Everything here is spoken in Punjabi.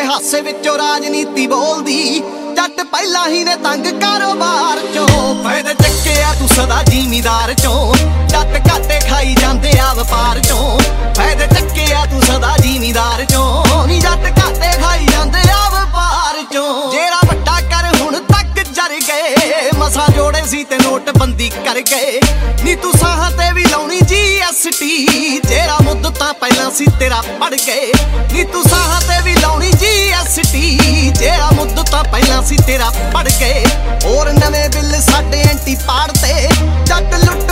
ਹਾਸੇ ਵਿੱਚੋਂ ਰਾਜਨੀਤੀ ਬੋਲਦੀ। ਜੱਟ ਪਹਿਲਾਂ ਹੀ ਨੇ ਤੰਗ ਕਾਰੋਬਾਰ ਚੋਂ ਫਾਇਦੇ ਚੱਕਿਆ ਤੂੰ ਸਦਾ ਜ਼ਿਮੀਦਾਰ ਚੋਂ। ਜੱਟ ਘਾਟੇ ਖਾਈ ਜਾਂਦੇ ਆ ਵਪਾਰ ਚੋਂ ਫਾਇਦੇ ਚੱਕਿਆ ਤੂੰ ਸਦਾ ਜ਼ਿਮੀਦਾਰ ਚੋਂ। ਨੀ ਜੱਟ ਘਾਟੇ ਖਾਈ ਜਾਂਦੇ ਆ ਵਪਾਰ ਚੋਂ। ਜਿਹੜਾ ਵੱਡਾ ਕਰ ਹੁਣ ਤੱਕ ਜਰ ਗਏ ਮਸਾਂ ਜੋੜੇ ਸੀ ਤੇ ਨੋਟਬੰਦੀ ਕਰ ਗਏ। ਨੀ ਤੂੰ ਸਾਹਾਂ ਤੇ ਵੀ ਲਾਉਣੀ GST ਜਿਹੜਾ ਮੁੱਦਤਾਂ ਪਹਿਲਾਂ ਸੀ ਤੇਰਾ ਪੜ ਗਏ। ਨੀ ਤੂੰ ਸਾਹਾਂ ਤੇ ਵੀ ਲਾਉਣੀ GST ਜਿਹੜਾ ਮੁੱਦਤਾਂ ਪਹਿਲਾਂ ਸੀ ਤੇਰਾ ਪੜ ਗਏ। ਹੋਰ ਨਵੇਂ ਬਿੱਲ ਸਾਡੇ ਐਂਟੀ ਪਾੜ ਤੇ ਜੱਟ ਲੁੱਟ